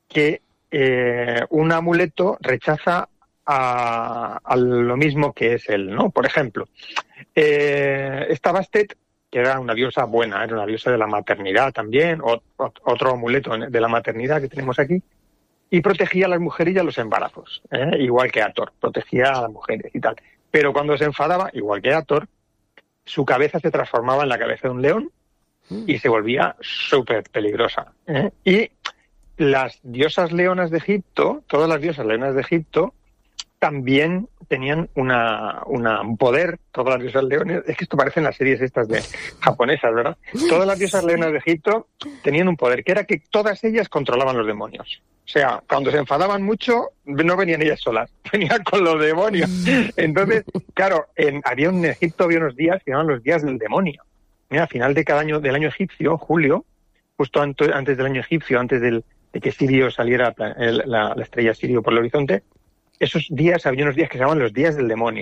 que un amuleto rechaza a lo mismo que es él, ¿no? Por ejemplo, esta Bastet, que era una diosa buena, era una diosa de la maternidad también, otro amuleto de la maternidad que tenemos aquí, y protegía a las mujeres y a los embarazos, igual que Hathor, protegía a las mujeres y tal. Pero cuando se enfadaba, igual que Hathor, su cabeza se transformaba en la cabeza de un león y se volvía súper peligrosa. Y las diosas leonas de Egipto, todas las diosas leonas de Egipto, también tenían un poder, todas las diosas leones, es que esto parece en las series estas de japonesas, ¿verdad? Todas las diosas leonas de Egipto tenían un poder, que era que todas ellas controlaban los demonios. O sea, cuando se enfadaban mucho, no venían ellas solas, venían con los demonios. Entonces, claro, en Egipto había unos días que llamaban los días del demonio. Mira, a final de cada año, del año egipcio, julio, justo antes del año egipcio, antes de que Sirio saliera, la estrella Sirio por el horizonte, esos días, había unos días que se llamaban los días del demonio.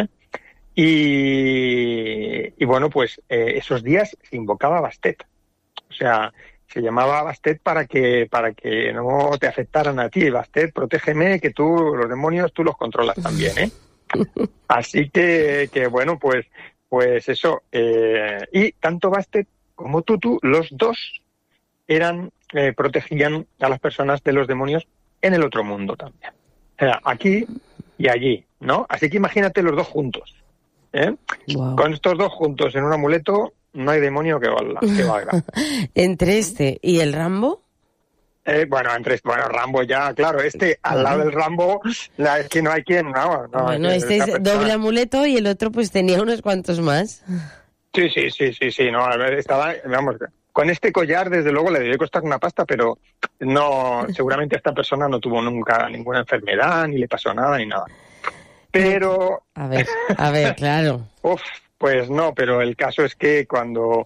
Y bueno, pues esos días se invocaba a Bastet. O sea, se llamaba Bastet para que no te afectaran a ti. Bastet, protégeme, que tú, los demonios, tú los controlas también, ¿eh? Así que bueno, pues eso. Y tanto Bastet como Tutu, los dos protegían a las personas de los demonios en el otro mundo también. O sea, aquí y allí, ¿no? Así que imagínate los dos juntos. Wow. Con estos dos juntos en un amuleto no hay demonio que valga. ¿Entre este y el Rambo? Bueno, Rambo ya, claro, al lado del Rambo, es que no hay quien, no. Bueno, este es doble amuleto y el otro pues tenía unos cuantos más. Sí, no, a ver, vamos, con este collar desde luego le debió costar una pasta, pero no, seguramente esta persona no tuvo nunca ninguna enfermedad, ni le pasó nada, ni nada. Pero... A ver, claro. Pues no, pero el caso es que cuando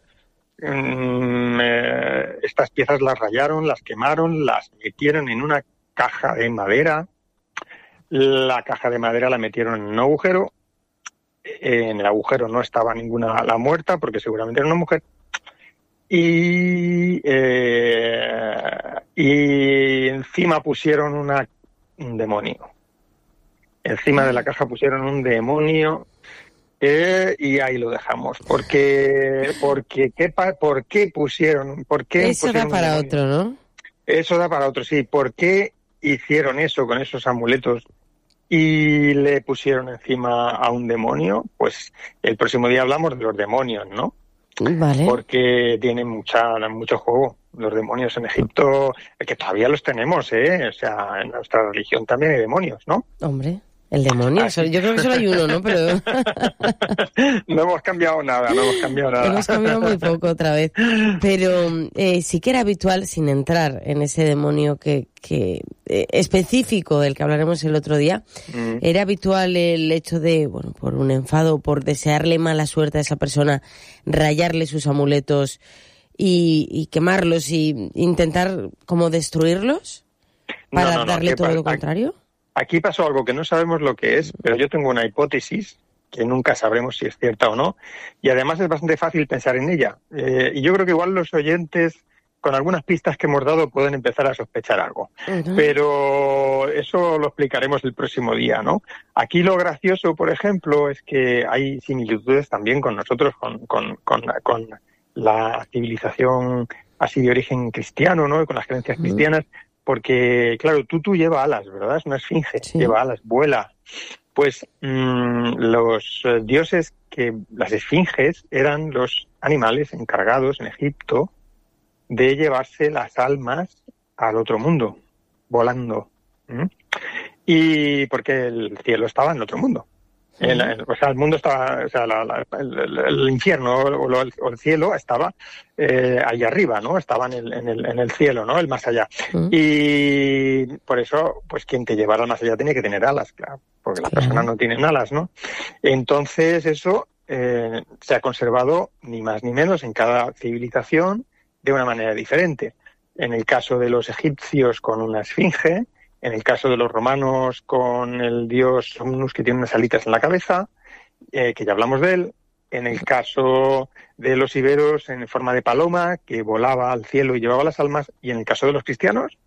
estas piezas las rayaron, las quemaron, las metieron en una caja de madera. La caja de madera la metieron en un agujero. En el agujero no estaba ninguna la muerta, porque seguramente era una mujer. Y encima pusieron un demonio. Encima de la caja pusieron un demonio. Y ahí lo dejamos. ¿Por qué pusieron? Eso da para otro, ¿no? Eso da para otro, sí. ¿Por qué hicieron eso con esos amuletos y le pusieron encima a un demonio? Pues el próximo día hablamos de los demonios, ¿no? Vale. Porque tienen mucho juego. Los demonios en Egipto, que todavía los tenemos, O sea, en nuestra religión también hay demonios, ¿no? Hombre. El demonio, yo creo que solo hay uno, ¿no? Pero no hemos cambiado nada. Hemos cambiado muy poco otra vez. Pero sí que era habitual, sin entrar en ese demonio que específico del que hablaremos el otro día, era habitual el hecho de, bueno, por un enfado, por desearle mala suerte a esa persona, rayarle sus amuletos y quemarlos y intentar como destruirlos para darle todo lo contrario. Aquí pasó algo que no sabemos lo que es, pero yo tengo una hipótesis que nunca sabremos si es cierta o no, y además es bastante fácil pensar en ella. Y yo creo que igual los oyentes, con algunas pistas que hemos dado, pueden empezar a sospechar algo. Uh-huh. Pero eso lo explicaremos el próximo día, ¿no? Aquí lo gracioso, por ejemplo, es que hay similitudes también con nosotros, con la civilización así de origen cristiano, ¿no? Y con las creencias cristianas. Porque, claro, Tutu lleva alas, ¿verdad? Es una esfinge, sí. Lleva alas, vuela. Pues los dioses, las esfinges, eran los animales encargados en Egipto de llevarse las almas al otro mundo, volando. Y porque el cielo estaba en el otro mundo. O sea, el mundo estaba, o sea, el infierno o el cielo estaba ahí arriba, ¿no? Estaba en el cielo, ¿no? El más allá. Y por eso, pues quien te llevara al más allá tenía que tener alas, claro, porque las personas no tienen alas, ¿no? Entonces eso se ha conservado ni más ni menos en cada civilización de una manera diferente. En el caso de los egipcios con una esfinge, en el caso de los romanos con el dios Somnus, que tiene unas alitas en la cabeza, que ya hablamos de él. En el caso de los iberos en forma de paloma, que volaba al cielo y llevaba las almas. Y en el caso de los cristianos,